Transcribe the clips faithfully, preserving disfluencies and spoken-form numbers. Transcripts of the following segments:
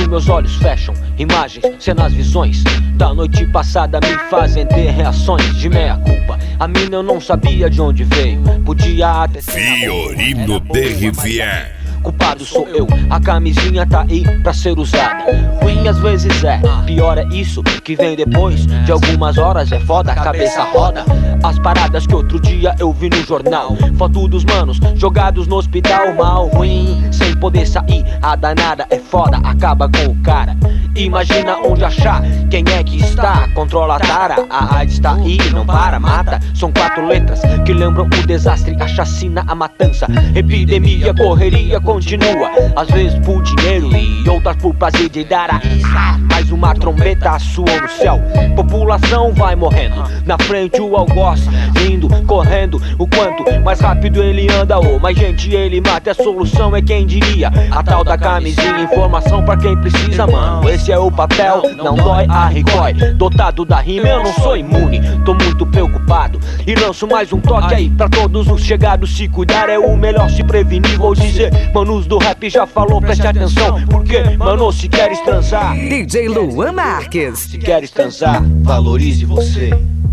meus olhos fecham, imagens, cenas, visões da noite passada me fazem ter reações de meia culpa. A mina eu não sabia de onde veio, podia até ser Fiorino de Rivière. Culpado sou eu, a camisinha tá aí pra ser usada. Ruim às vezes é, pior é isso que vem depois de algumas horas. É foda, a cabeça roda. As paradas que outro dia eu vi no jornal, foto dos manos jogados no hospital. Mal, ruim, sem poder sair, a danada é foda, acaba com o cara. Imagina onde achar, quem é que está, controla a tara. A AIDS tá aí, não para, mata. São quatro letras que lembram o desastre, a chacina, a matança. Epidemia, correria continua, às vezes por dinheiro e outras por prazer de dar a isa. Mais uma trombeta soa no céu, população vai morrendo. Na frente o algoz, indo, correndo. O quanto mais rápido ele anda, ou mais gente ele mata. A solução é quem diria, a tal da camisinha. Informação pra quem precisa, mano. Esse é o papel, não dói a rigói. Dotado da rima, eu não sou imune, tô muito preocupado. E lanço mais um toque aí pra todos os chegados. Se cuidar é o melhor, se prevenir. Vou dizer, manos do rap já falou, preste atenção. Porque, mano, se queres transar, D J Luan Marques. Se queres transar, valorize você.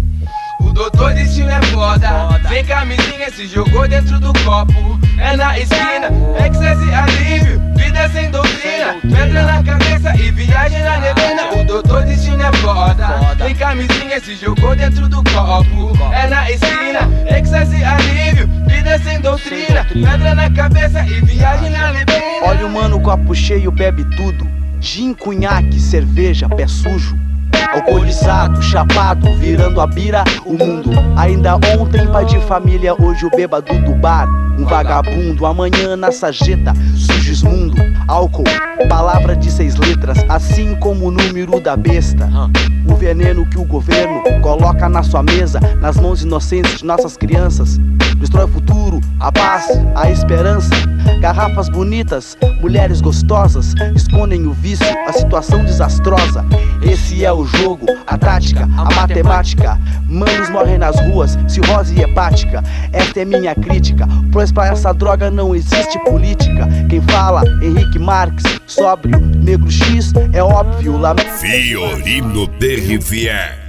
O doutor Destino é foda, sem camisinha se jogou dentro do copo. É na esquina, êxtase, alívio, vida sem doutrina. Pedra na cabeça e viagem na neblina. O doutor Destino é foda, sem camisinha se jogou dentro do copo. É na esquina, êxtase, alívio, vida sem doutrina. Pedra na cabeça e viagem na neblina. Olha o mano, copo cheio, bebe tudo. Gin, cunhaque, cerveja, pé sujo. Alcoolizado, chapado, virando a bira, o mundo. Ainda ontem pai de família, hoje o bêbado do bar. Um vagabundo, amanhã na sarjeta, sujismundo. Álcool, palavra de seis letras, assim como o número da besta. O veneno que o governo coloca na sua mesa, nas mãos inocentes de nossas crianças. Destrói o futuro, a paz, a esperança. Garrafas bonitas, mulheres gostosas, escondem o vício, a situação desastrosa. Esse é o jogo, a tática, a matemática. Manos morrem nas ruas, cirrose hepática. Esta é minha crítica, pois pra essa droga não existe política. Quem fala, Henrique Marques, sóbrio, negro X, é óbvio. Lam... Fiorino de Rivière.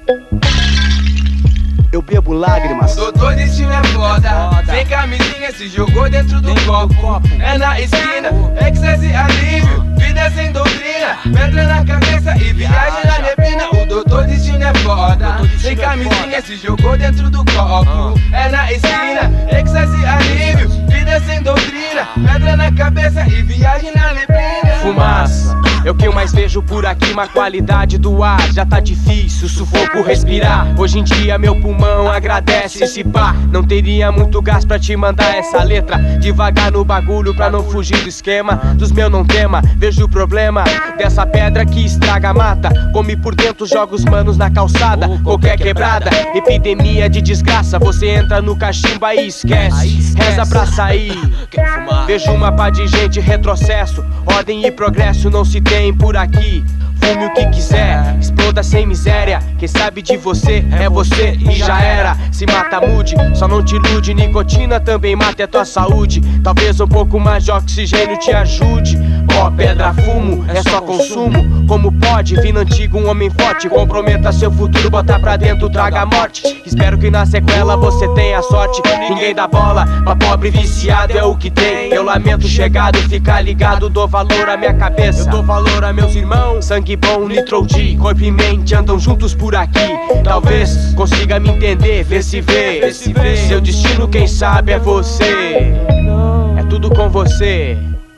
Eu bebo lágrimas. Doutor Destino é foda, sem camisinha se jogou dentro do copo. É na esquina, êxtase, alívio, vida sem doutrina. Pedra na cabeça e viagem na neblina. O doutor Destino é foda, sem camisinha se jogou dentro do copo. É na esquina, êxtase, alívio, vida sem doutrina. Pedra na cabeça e viagem na neblina. Fumaça é o que eu mais vejo por aqui, má qualidade do ar já tá difícil, sufoco respirar. Hoje em dia meu pulmão agradece esse pá. Não teria muito gás pra te mandar essa letra devagar no bagulho pra não fugir do esquema. Dos meus não tema, vejo o problema dessa pedra que estraga a mata. Come por dentro, joga os manos na calçada. Qualquer quebrada, epidemia de desgraça. Você entra no cachimbo e esquece, reza pra sair. Vejo uma pá de gente, retrocesso. Ordem e progresso não se tem por aqui. Fume o que quiser, exploda sem miséria. Quem sabe de você é você e já era. Se mata, mude, só não te ilude. Nicotina também mata a tua saúde. Talvez um pouco mais de oxigênio te ajude. Ó, pedra, fumo, é só consumo. Como pode, vindo antigo, um homem forte. Comprometa seu futuro, botar pra dentro, traga a morte. Espero que na sequela você tenha sorte. Ninguém dá bola, pra pobre viciado é o que tem. Eu lamento chegado, fica ligado. Dou valor à minha cabeça, eu dou valor a meus irmãos. Sangue bom, Nitro G, corpo e mente andam juntos por aqui. Talvez consiga me entender, vê se vê. Seu destino quem sabe é você. É tudo com você.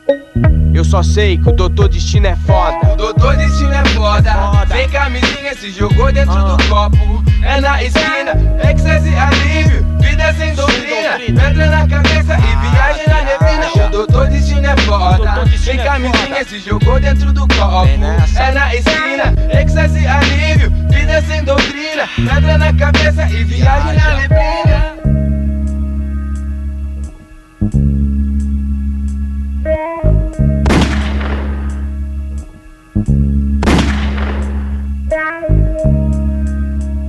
Eu só sei que o doutor Destino é foda. O doutor Destino é foda, sem camisinha se jogou dentro do copo. É na esquina, êxtase, alívio, vida sem doutrina. Pedra na cabeça e viagem na neblina. O doutor Destino é foda, sem camisinha se jogou dentro do copo. É na esquina, êxtase, alívio, vida sem doutrina. Pedra na cabeça e viagem na neblina.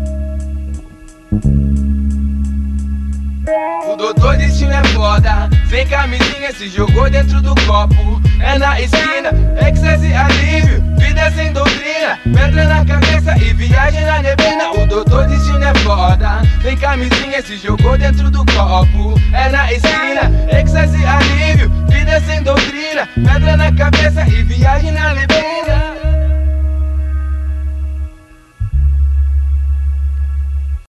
O doutor Destino é foda, Vem camisinha, se jogou dentro do copo. É na esquina, êxtase, alívio, vida sem doutrina. Pedra na cabeça e viagem na neblina. O doutor destino é foda. Vem camisinha, se jogou dentro do copo. É na esquina, êxtase, alívio, vida sem doutrina. Pedra na cabeça e viagem na neblina.